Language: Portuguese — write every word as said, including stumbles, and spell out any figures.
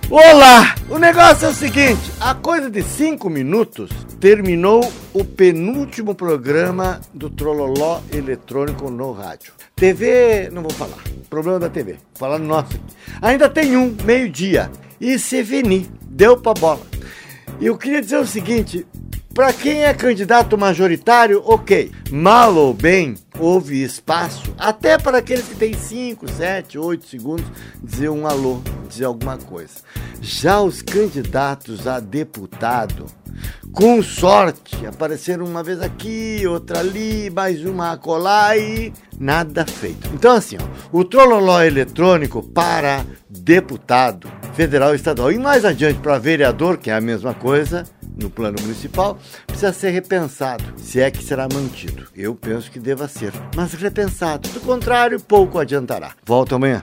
Olá! O negócio é o seguinte, há coisa de cinco minutos terminou o penúltimo programa do Trololó Eletrônico no rádio. T V, não vou falar, problema da T V, vou falar no nosso aqui. Ainda tem um, meio-dia, e Seveni, deu pra bola. E eu queria dizer o seguinte, para quem é candidato majoritário, ok, mal ou bem, houve espaço, até para aqueles que têm cinco, sete, oito segundos, dizer um alô, dizer alguma coisa. Já os candidatos a deputado, com sorte, apareceram uma vez aqui, outra ali, mais uma acolá e nada feito. Então assim, ó, o Trololó Eletrônico para deputado federal e estadual e mais adiante para vereador, que é a mesma coisa, no plano municipal, precisa ser repensado, se é que será mantido. Eu penso que deva ser, mas repensado. Do contrário, pouco adiantará. Volto amanhã.